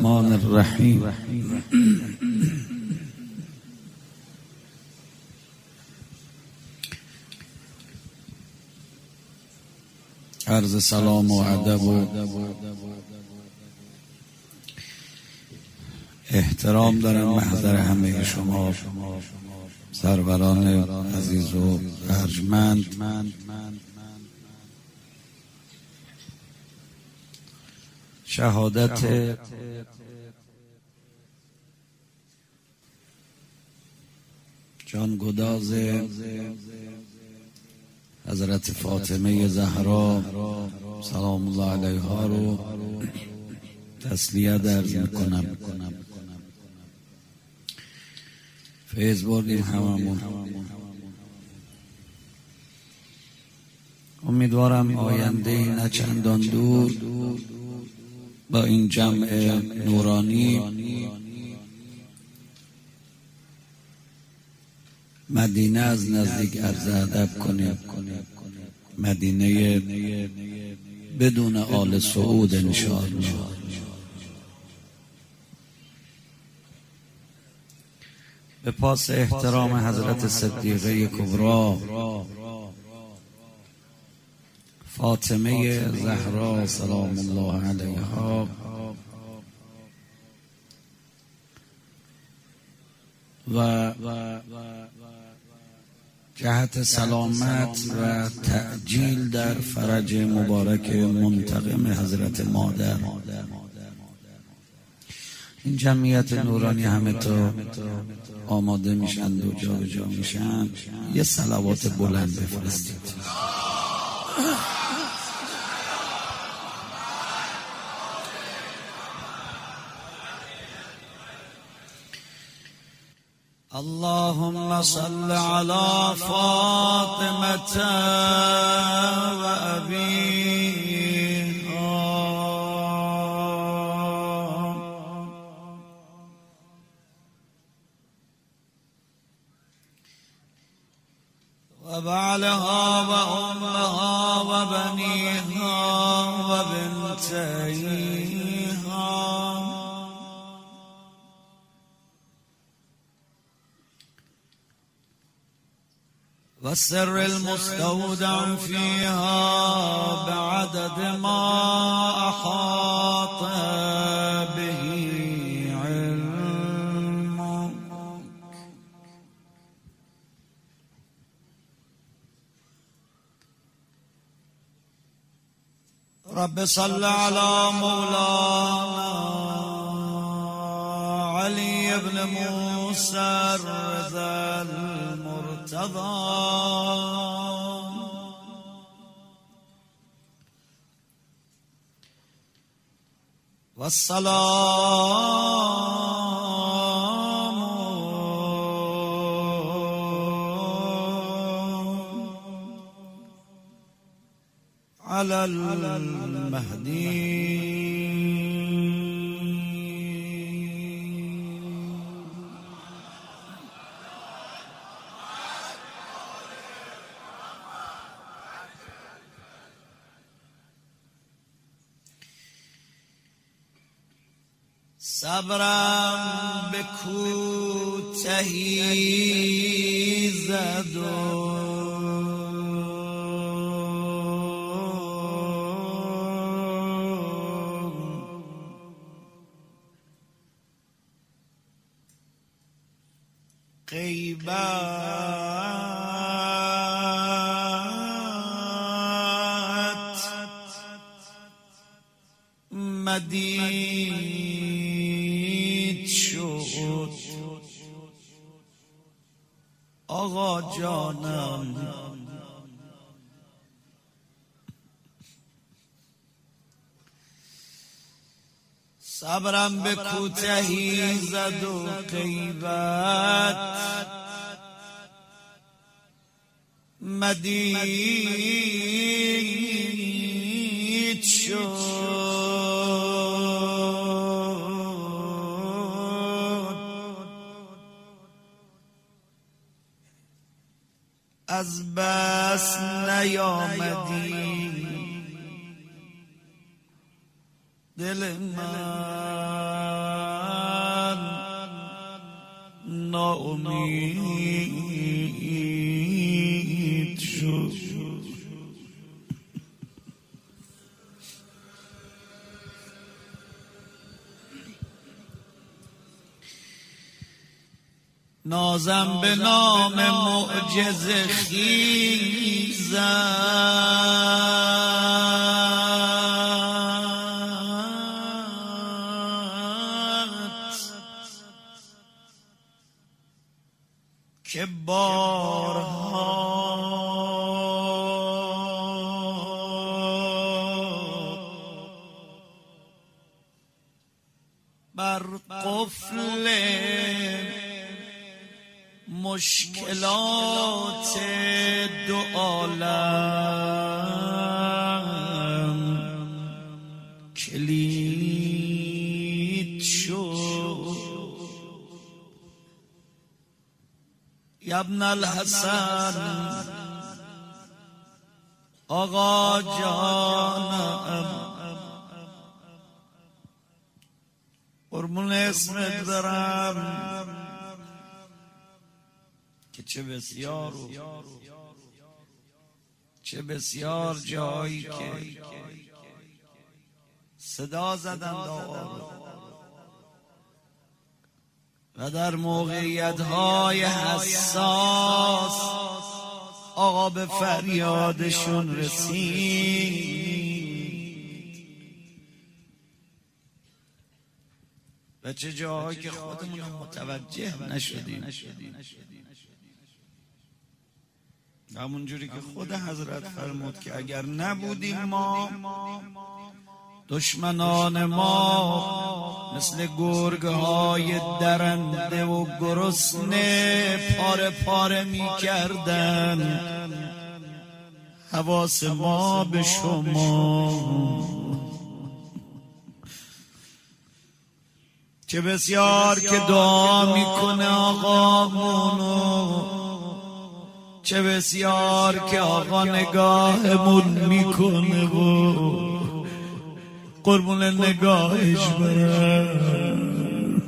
الرحمن الرحیم. عرض سلام و ادب و احترام دارم محضر همه شما سروران عزیز و ارجمند. شهادت جانگداز حضرت فاطمه زهرا سلام الله علیها رو تسلیت عرض میکنم. فیض بردیم هممون. امیدوارم آینده نه چندان دور با این جمع نورانی مدینه از نزدیک عرض ادب کنیم، مدینه بدون آل سعود انشاءالله. به پاس احترام حضرت صدیقه کبری فاطمه زهرا سلام الله علیها و جهت سلامت و تعجیل در فرج مبارک منتقم حضرت مادر، این جمعیت نورانی همه تا آماده میشن و جا به جا میشن یه صلوات بلند بفرستید. اللهم صل على فاطمة وأبيها وبعلها وأمها وبنيها وبنتيها والسر المستودع فيها بعدد ما أحاط به علمك. رب صل على مولانا علي بن موسى الرضا المرتضى والسلام على المهدي صبرم به کوتهی زد و غیبت مدید شد آقا جانم. صبرم به کوتهی زد و غیبت مدید شد از بس نیامدی دل من ناامید شد. نازم به نام معجزه خیزت که بارها بر قفل مشکلات دو عالم کلید شد. یا ابن الحسن آقا جانم قربون اسمت برم که چه بسیار جایی که صدا زدند و در موقعیت‌های حساس آقا به فریادشون رسید و چه جاهایی که خودمون متوجه نشدیم. همون جوری که خود حضرت فرمود که اگر نبودیم ما، دشمنان ما مثل گرگ‌های درنده و گرسنه پاره پاره می‌کردن. حواس ما به شما. چه بسیار که دعا میکنه آقامونو، چه بسیار که آقا نگاهمون میکنه و قربون نگاهش برم.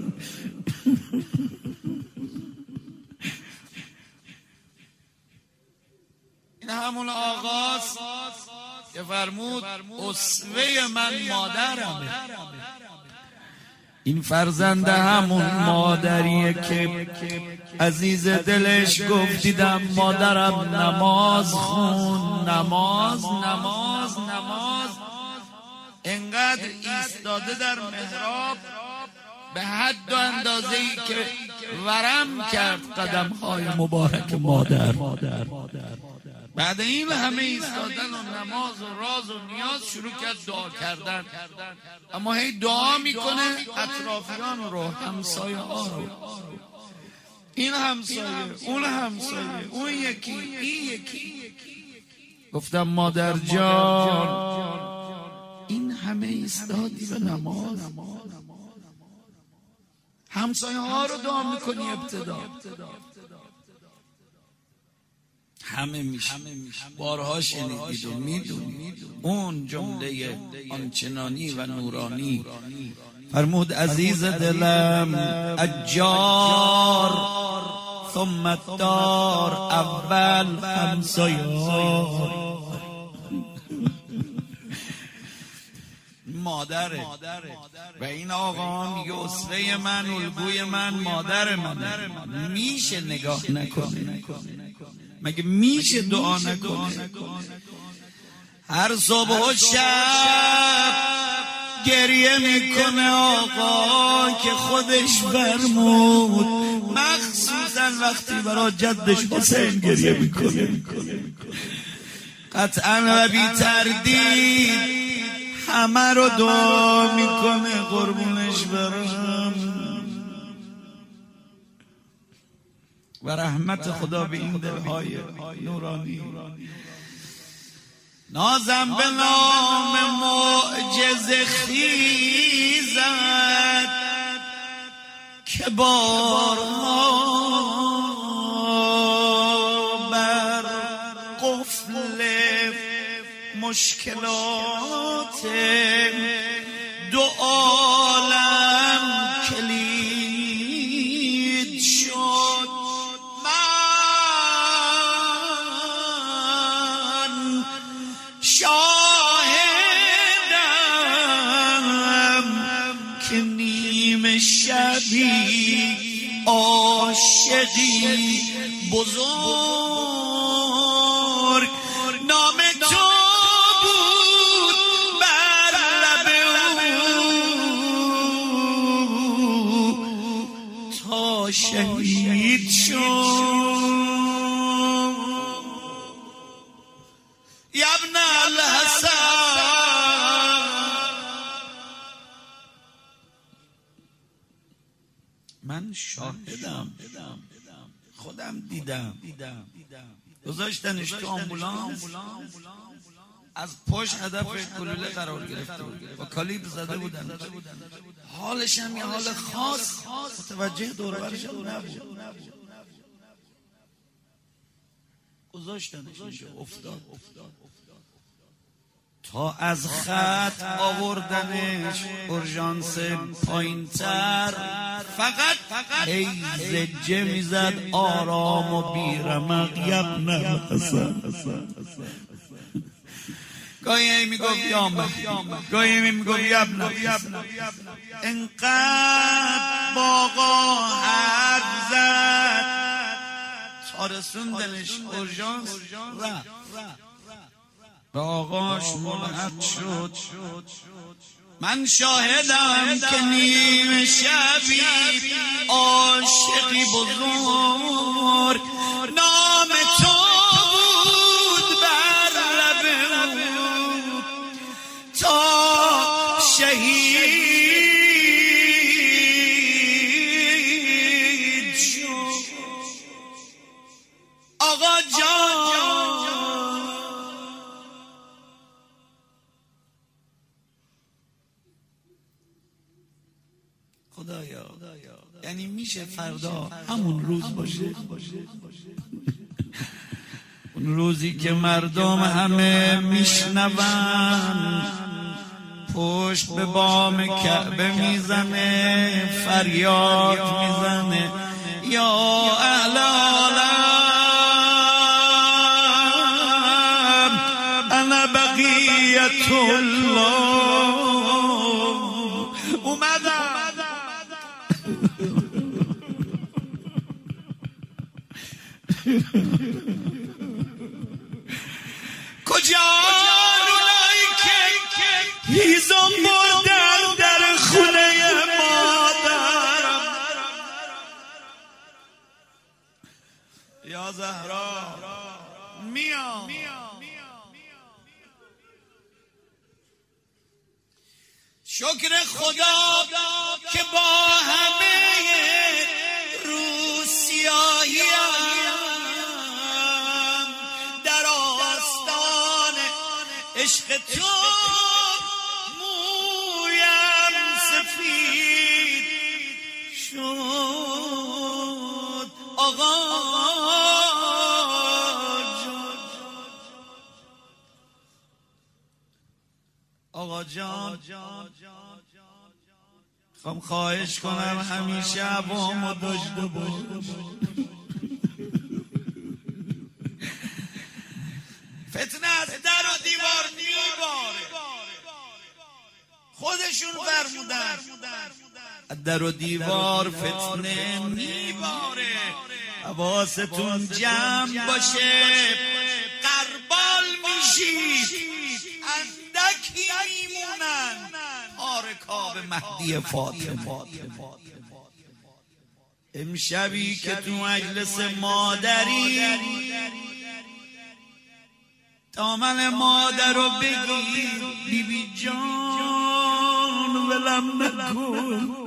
این همون آقاست که فرمود اسوه من مادرمه. این فرزند همون مادریه که عزیز دلش گفت دیدم مادرم نماز خون، نماز انقدر ایستاده در محراب به حد و اندازه‌ای که ورم کرد قدم‌های مبارک مادر. بعد این همه ایستادن و نماز و راز و نیاز شروع کرد دعا کردن، اما هی دعا میکنه اطرافیان رو، همسایه ها رو، این همسایه، اون همسایه، اون یکی، این یکی. گفتم مادر جان این همه ایستادی به نماز، همسایه ها رو دعا میکنی ابتدا. همه میشه بارها شنیدید و میدونید اون جمله آنچنانی و نورانی. فرمود عزیز دلم اجار ثم الدار، اول همسایه مادره و این آقا میگه اسوه من، الگوی من، مادر من. میشه نگاه نکنه؟ مگه میشه دعا نکنه؟ هر صبح و شب گریه میکنه آقا که خودش فرمود، مخصوصا وقتی برای جدش حسین گریه میکنه. قطعا و بی تردید همه رو دعا میکنه قربونش برم. و رحمت خدا به این دلهای نورانی. نازم به نام معجزه خیزت که بارها بر قفل مشکلات دو عالم کلید شد. که نیم شبی عاشقی بزرگ نام تو بود بر لب او تا شهید شد. یا ابن الحسن من شاهدم، خودم دیدم. گذاشتنش تو آمبولانس، از پشت هدف گلوله قرار گرفته بود، با کالیبر زده بودن. حالش هم یه حال خاص، متوجه دور و برش نبود. گذاشتنش اینجا افتاد تا از خط آوردنش اورژانس پایین‌تر. فقط هی زجه میزد آرام و بیرمق یبن الحسن. گاهی میگفت یامه، گاهی میگفت یبن. انقدر باقا حرف زد تا رسوندنش اورژانس رفت. به آقاش ملحق شد. من شاهدم که نیم شبی عاشقی بزرگ نام تو بود بر لب او تا شهید شد. آقا جان خدایا، یعنی میشه فردا همون روز باشه، اون روزی که مردم همه میشنون پشت به بام کعبه میزنه فریاد میزنه یا اهل عالم انا بقیت الله. اومدم کجا اونایی که هیزم بردن در خونه مادرم. یا زهرا میام شکر خدا که با همه روسیاییم در آستان عشق تو مویم سفید شد. آقا جان خواهم خواهش کنم همیشه عوامو داشته باش. فتنه از در و دیوار میباره، خودشون فرمودن در و دیوار فتنه میباره. حواستون جمع باشه، قربال میشید، اندکی میمونن آرکاب مهدی فاطمه. امشبی که تو مجلس مادری دامن مادر رو بگیر، بی بی جان ولم نکن،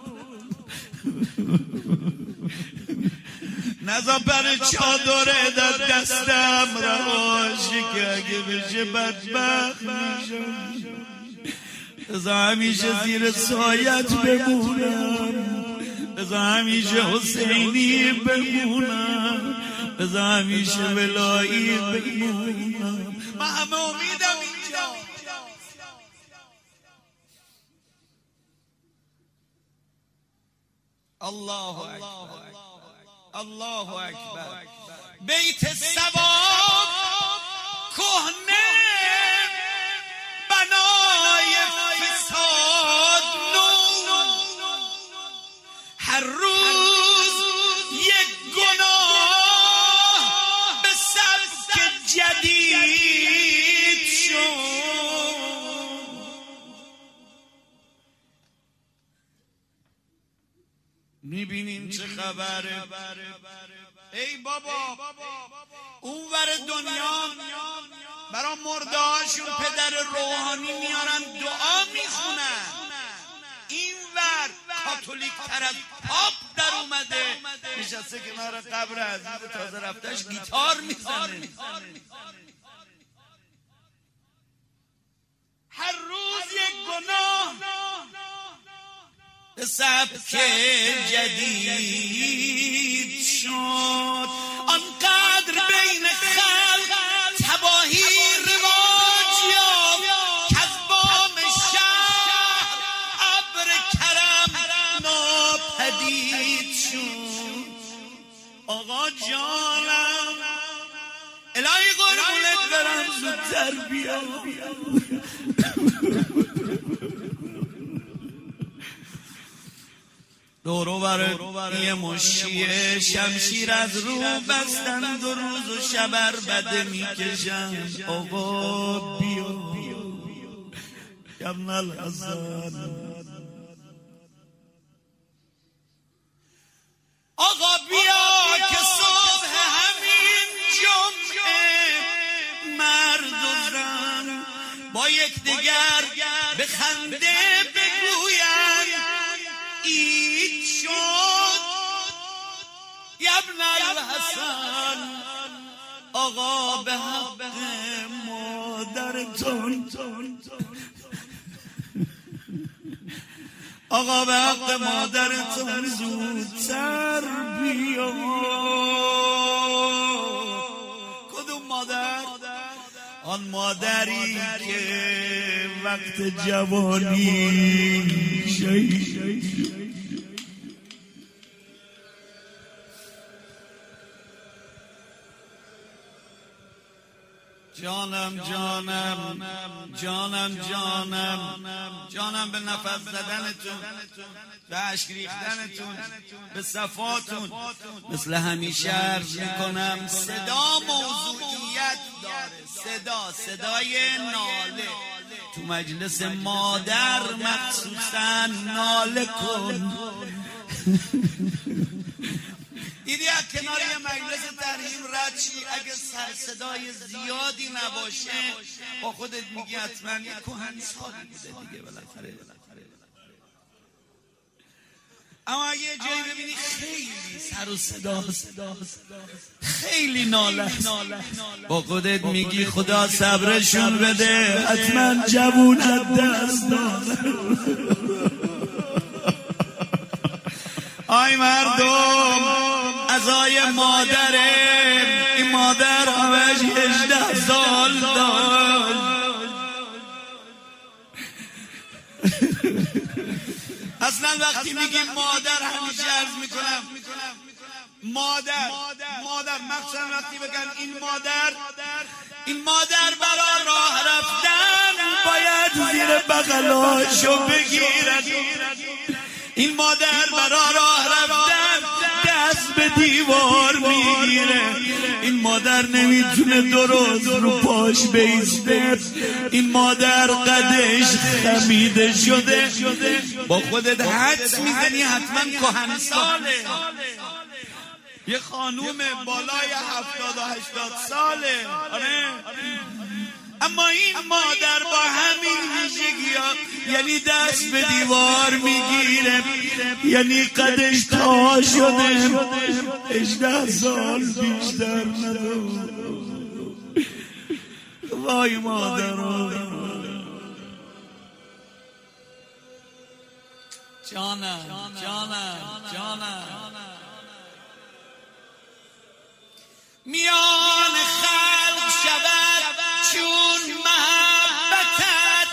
نزا پر چادره در دستم رهاشی که اگه بشه بدبخت میشم. بذار همیشه زیر سایت بمونم، بذار همیشه حسینی بمونم، بذار همیشه ولایی بمونم. من همه امیدم اینجا. الله اکبر، الله اکبر. بیت ثواب کهنه بنای فساد نو، روز یک گناه به سبک جدید شد. میبینیم چه خبره. ای بابا اونور دنیا برای مردهاشون پدر روحانی میارن دعا میخونن، اینور کاتولیک تر از پاپ در اومده نشسته کنار قبر عزیز تازه رفتش گیتار میزنه. هر روز یک گناه به سبک جدید شد. آنقدر بین خلق تباهی رواج یافت که از بام شهر ابر کرم ناپدید شد. آقا جانم الهی قربونت برم زودتر بیا. دورو بر یه مشیه شمشیر از رو بستند و روز و شبر بده میکشند. آقا بیا ابن الحسن، آقا بیا که صبح همین جمعه مرد و زن با یکدیگر به خنده بگویند عید شد. ابن الحسن آقا به حق مادرتون، آقا به حق مادرتون زودتر بیا. کدوم مادر؟ آن مادری که وقت جوانی شهید. جانم جانم جانم جانم جانم به نفس زدنتون، به اشک ریختنتون، به صفاتون. مثل همیشه عرض میکنم صدا موضوعیت داره. صدای ناله تو مجلس مادر مخصوصا ناله کن. دیدی از کنار یه مجلس ترحیم رد شی، اگه سر صدای زیادی نباشه با خودت میگی حتما یه کهنسالی بوده دیگه بالاخره. اما اگه یه جایی ببینی خیلی سر و صدا خیلی ناله با خودت میگی خدا صبرشون بده، حتما جوونت دست داره. آی مردم عزای مادره، این مادر همش 18 سال داشت. اصلا وقتی میگیم مادر همیشه عرض میکنم مادر مخصوصا وقتی بگن این مادر برای راه رفتن باید زیر بغلاشو بگیرد. این مادر برای راه رفتن دست به دیوار میگیره. این مادر نمیتونه درست رو پاش بیسته. این مادر قدش خمیده شده. با خودت حدس میزنی حتما کهنساله، یه خانوم بالای 70 و 80 ساله. آره اما این مادر با همین ویژگی‌ها یعنی دست به دیوار میگیره، یعنی قدش تا شده 18 سال بیشتر نداره. وای مادر جانم میان خلق شود چون محبتت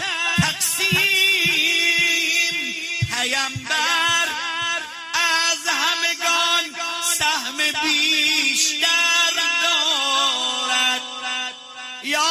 تقسیم. پیامبر از همگان سهم بیشتر دارد. یا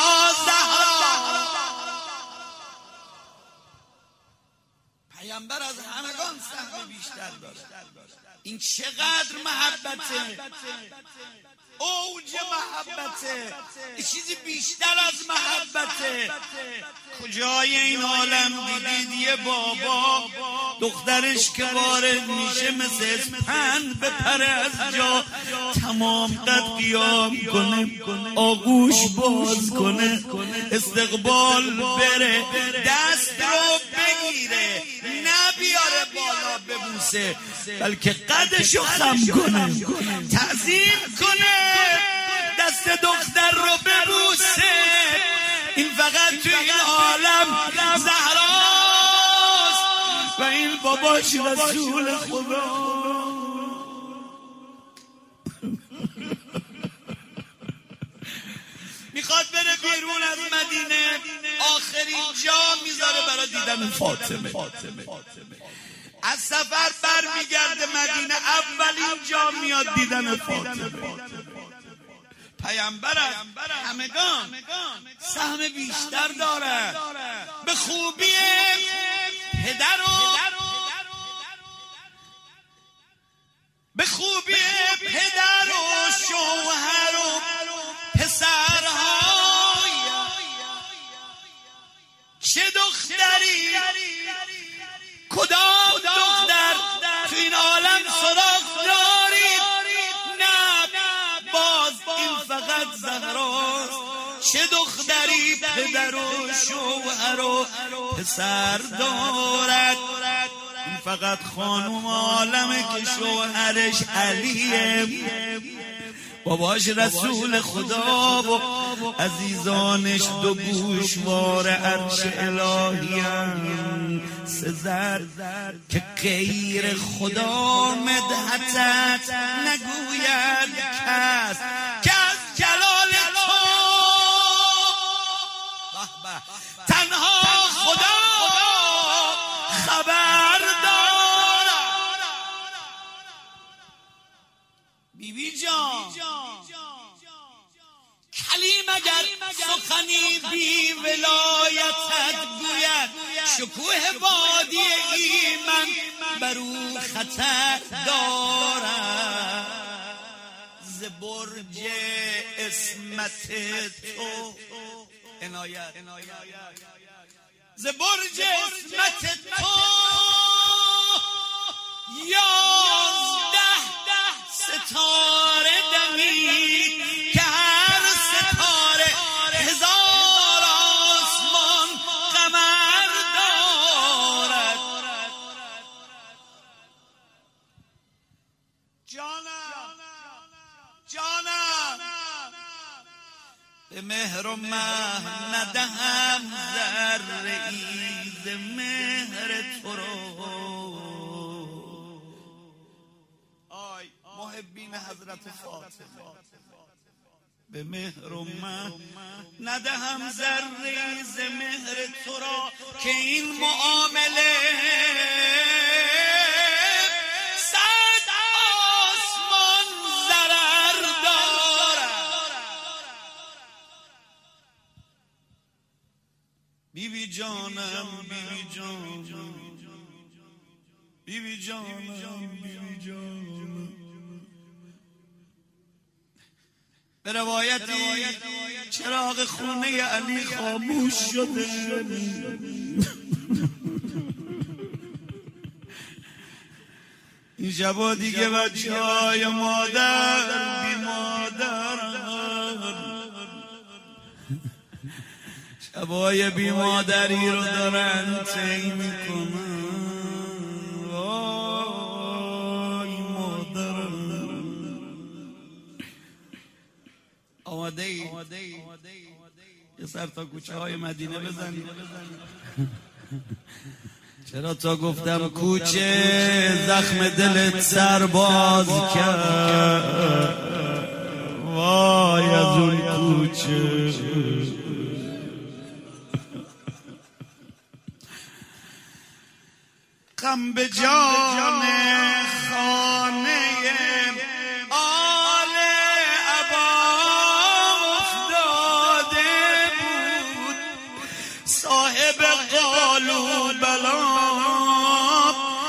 زهرا پیامبر از همگان سهم بیشتر داره. این چقدر محبته، اوج محبته، چیزی بیشتر از محبته. کجای این عالم دیدید یه بابا دخترش که وارد میشه مثل اسپند بپره از جا، تمام قد قیام کنه، آغوش باز کنه، استقبال بره، دست رو بگیره، نبیاره بالا ببوسه، بلکه قدشو خم کنه، تعظیم کنه، دست دختر رو ببوسه. این فقط تو این عالم زهراست و این باباش رسول خدا. میخواد بره بیرون از مدینه، آخرین جا میذاره برای دیدن فاطمه. از سفر برمیگرده مدینه، اولین جا میاد دیدن فاطمه. پیامبر همگان سهم بیشتر داره، به خوبی پدر و شوهر و پسرهای، چه دختری، کدام دختر تو این عالم سراغ دارید؟ نه، باز این فقط زهراست. چه دختری پدر و شوهر و پسر دارد؟ این فقط خانوم عالمه که شوهرش علیه، باباش رسول خدا و عزیزانش دو گوشوار عرش الهیان. سزر که غیر خدا مدحتت نگوید کس، که از جلال تو تنها خدا خبر دارد. بیبی جان، کلیم اگر سخنی بی ولایتت گوید، شکوه وادی ایمن بر او خطر دارد. ز برج عصمت تو عنایت، ز برج عصمت تو 11 ستاره دمید که هر ستاره 1000 آسمان قمر دارد. جانم به مهر و مه ندهم ذره ای ز مهر تو رو. محبین حضرت فاطمه، به مهر و مه ندهم ذره ز مهر تو را، که این معامله 100 آسمان ضرر دارد. بیبی جانم، بیبی جانم، بیبی جانم، بیبی جانم. به روایتی چراغ خونه علی خاموش شده، این شبا دیگه بچه های مادر بی مادر، شبای بی مادری رو دارن طی میکنن. آماده ای یه سر تا کوچه های مدینه بزنی؟ چرا تا گفتم کوچه زخم دلت سرباز کرد؟ وای از اون کوچه. غم به جان خانه صاحب قالوا بلا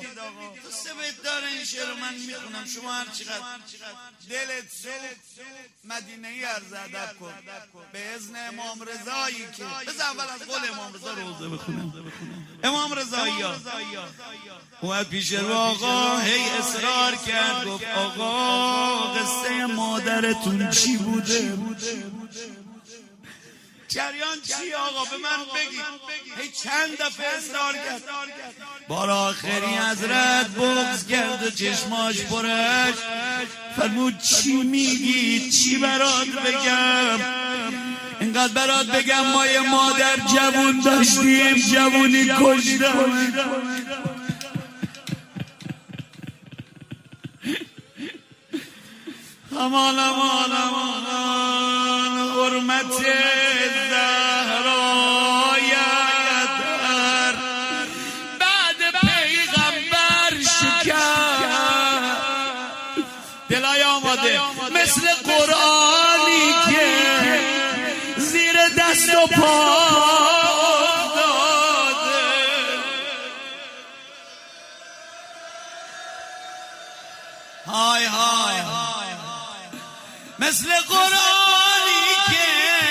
تو سه بیت داره این شعر رو من میخونم، شما هر چقدر دلت سوخت مدینه ای عرض ادب کن به اذن امام رضایی که بذار اول از قول امام رضا روزه بخونم. امام رضایی اومد پیش رو آقا هی اصرار کرد، گفت آقا قصه مادرتون چی بوده؟ جریان چی آقا به من بگید. هی چند دفعه اصرار کرد، بار آخری حضرت بغض کرد و چشماش پرش فرمود چی میگی؟ چی برات بگم؟ اینقدر برات بگم ما یه مادر جوون داشتیم، جوونی کشتم. امان امان امان حرمت زهرایت بعد پیغمبر شکر دلای آماده مثل قرآنی که زیر دست و پا افتاده. های های مثل قرآنی که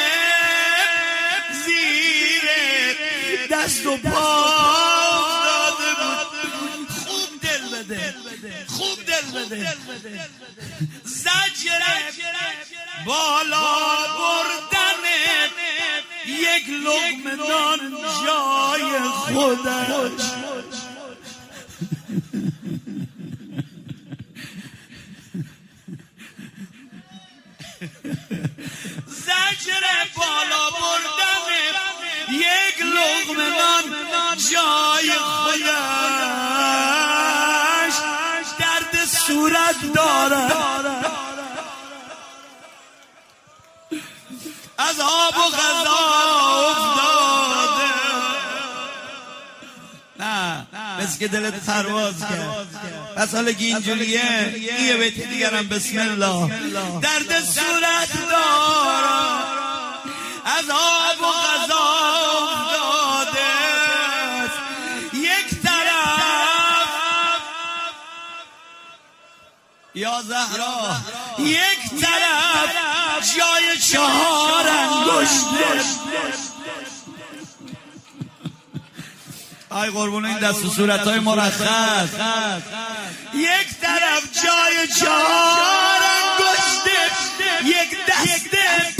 زیر دست و پا افتاده بود. خوب دل بده، خوب دل بده. زجر بالا بردن یک لقمه نان جای خودش. زجر بالا بردن یک لقمه نان جای خودش درد صورت داره. از آب و غذا افتاده. نه بس که دلت پرواز کرد. پس حالا که اینجوریه یه بیت دیگرم بسم الله. درد صورت دارم از آب و غذا افتاده. یک طرف یا زهرا، یک طرف جای 4 انگشته. ای قربون این دست و صورتهای مرخص. یک طرف جای 4 انگشته، یک دست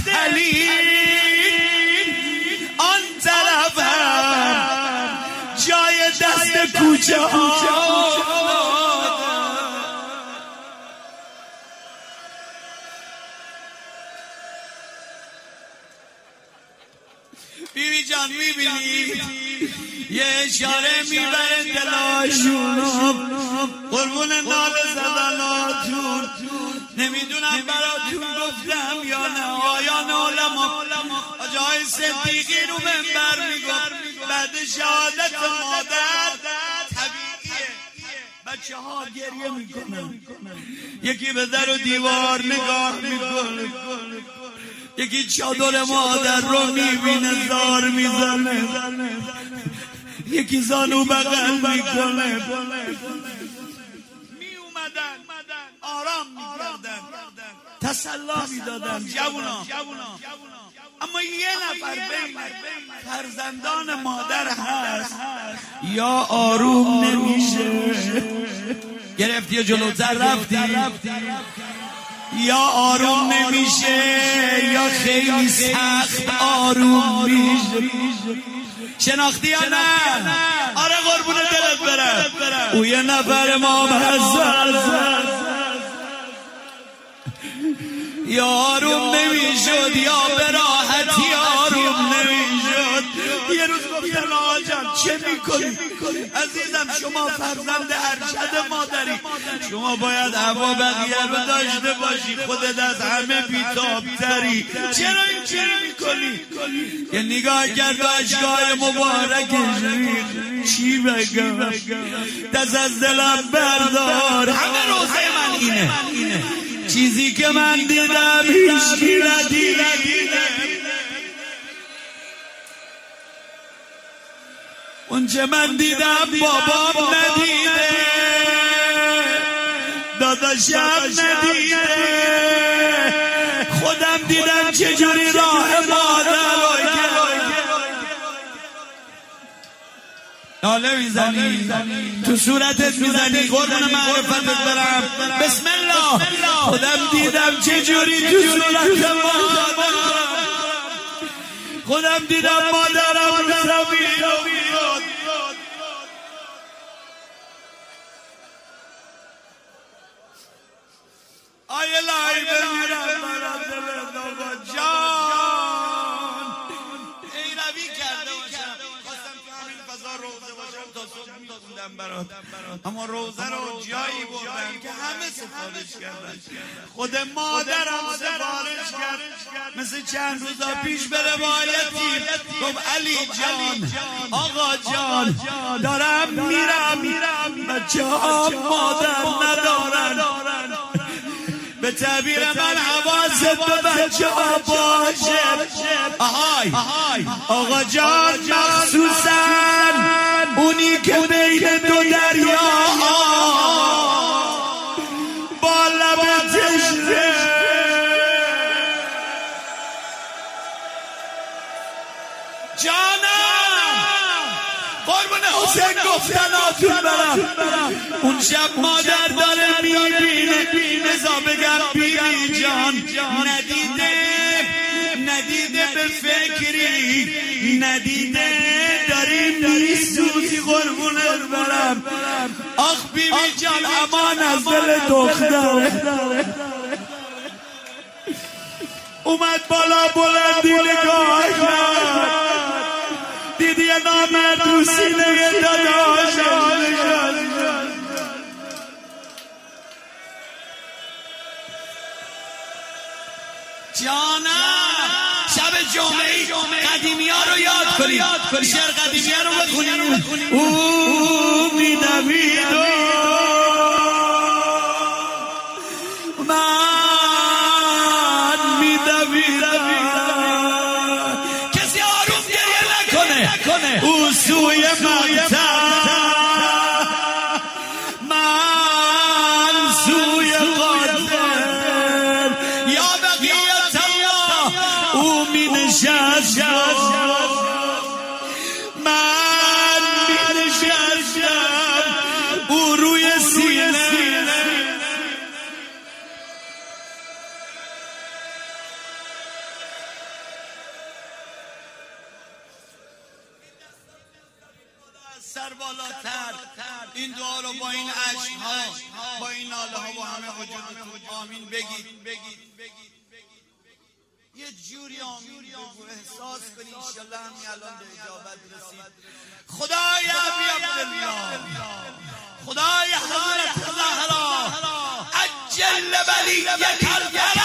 پلید. آن طرف هم جای دست کوچه ها. بیبی جان میبینی یه اشاره میبره دلاشون. قربون نال زدناتون نمیدونم براتون گفتم یا نه. آیان علما آجای صدیقی رو منبر میگفت بعد شهادت مادر طبیعیه بچه ها گریه میکنن. یکی به در و دیوار نگاه میکنه، یکی چادر مادر رو میبینه زار میزنه، یکی زانو بغل میکنه. میومدن آرام میکردن، تسلا میدادن جوونا. اما یه نفر بین فرزندان مادر هست یا آروم نمیشه. گرفتی جلوتر رفتی، یا آروم نمیشه یا خیلی سخت آروم میشه. شناختی یا نه؟ آره قربون دلت برم. او یه نفر امام حسن یا آروم نمیشد یا به راحتی آروم نمیشد. یه روز گفتم آقا جان چه میکنی؟ عزیزم شما فرزند ارشد مادری، شما باید هوا بقیه رو داشته باشی، خودت از همه بی‌تاب‌تری، چرا اینجوری میکنی؟ یه نگاه کرد و اشکای مبارکش ریخت. چی بگم؟ دست از دلم بردار. همه روزه من اینه. چیزی که من دیدم هیچکی ندیده. اون چه من دیدم بابام ندیده. داداشم ندیده، خودم دیدم چجوری راه مادر ناله میزنی تو صورتت میزنی قربون معرفتت برم. بسم الله. خودم دیدم چجوری تو صورت مادر، خودم دیدم مادرم زمین رو بیاد. آیه لای بمیرم برم دل آقا جان. ای روی کرده باشم، خواستم تو همین فضا روزه باشم تا صبح میخوندم برات، اما روزه رو جایی بردم که همه سفارش کردن. خود مادرم سفارش کرد، مثل چند روزا پیش به روایتی گفت علی جان، آقا جان، دارم میرم، بچه ها مادر ندارن. به تعبیر من حواست به بچه ها باشه. آهای آقا جان، مخصوصا اونی که بین دو دریا با لب تشنه جانم قربون حسین گفتناتون برم. اون شب مادر داره میبینه، نزا بگم بیبی جان، ندیده به فکری، ندیده داریم میسوزی قربونت برم. آخ بیبی جان امان از دل دختره. اومد بالا بلندی نگاه کرد، دیدی یه نامرد رو سینه داداشم. جانم شب جمعه قدیمی ها رو یاد کنید، شعر قدیمی ها رو بخونید. او میدوید و من میدویدم، کسی آروم گریه نکنه. او سوی مقتل، من سوی قاتل، یا بقیت الله او می نشست، من می نشستم او روی سینه. سر بالاتر این دعا رو با این عشق‌ها، با این ناله‌ها، با همه وجودتون آمین بگید. یه جوری آمین بگو، احساس کنی انشالله همین الان به اجابت رسید. خدای ابی عبدالله، خدای حضرت زهرا، عجل ولیک الفرج،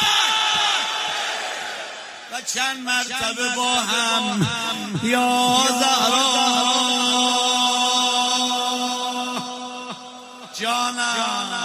و چند مرتبه با هم یا زهرا جانم.